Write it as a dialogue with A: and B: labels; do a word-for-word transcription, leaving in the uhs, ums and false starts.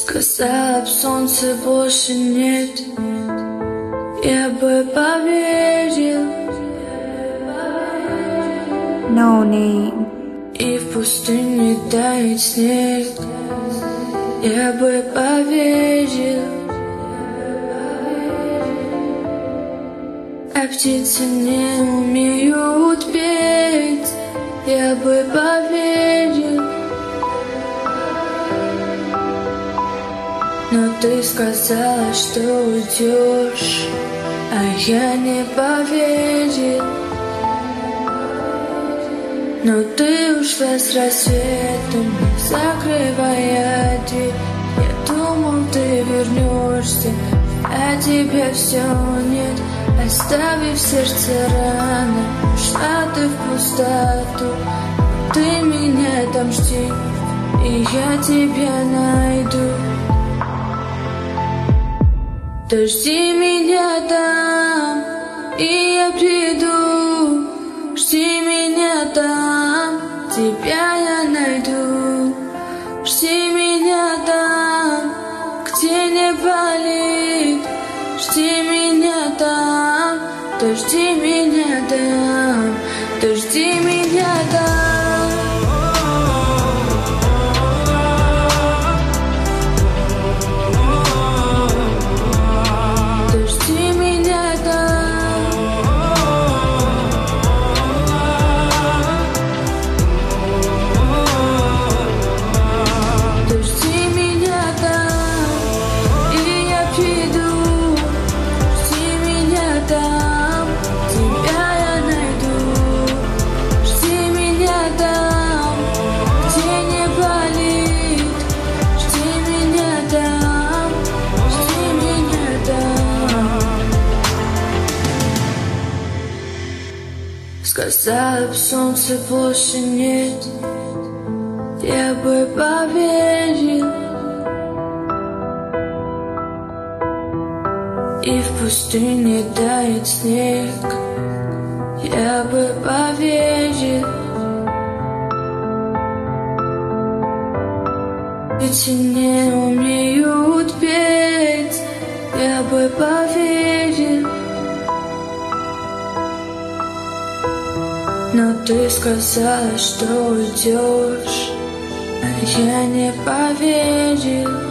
A: Сказала б, солнца больше нет, я бы поверил.
B: No name.
A: И в пустыне тает снег, я бы поверил. А птицы не умеют петь, я бы поверил. Но ты сказала, что уйдешь, а я не поверил. Но ты ушла с рассветом, закрывая дверь. Я думал, ты вернешься, а тебя все нет. Оставив сердце рано, ушла ты в пустоту. Ты меня там жди, и я тебя найду. Да жди меня там, и я приду. Жди меня там, тебя я найду. Жди меня там, где не болит. Жди меня там, да жди меня там, да жди меня там. Сказала б, солнца больше нет, я бы поверил. И в пустыне тает снег, я бы поверил. Птицы не умеют петь, я бы поверил. Но ты сказала, что уйдешь, а я не поверил.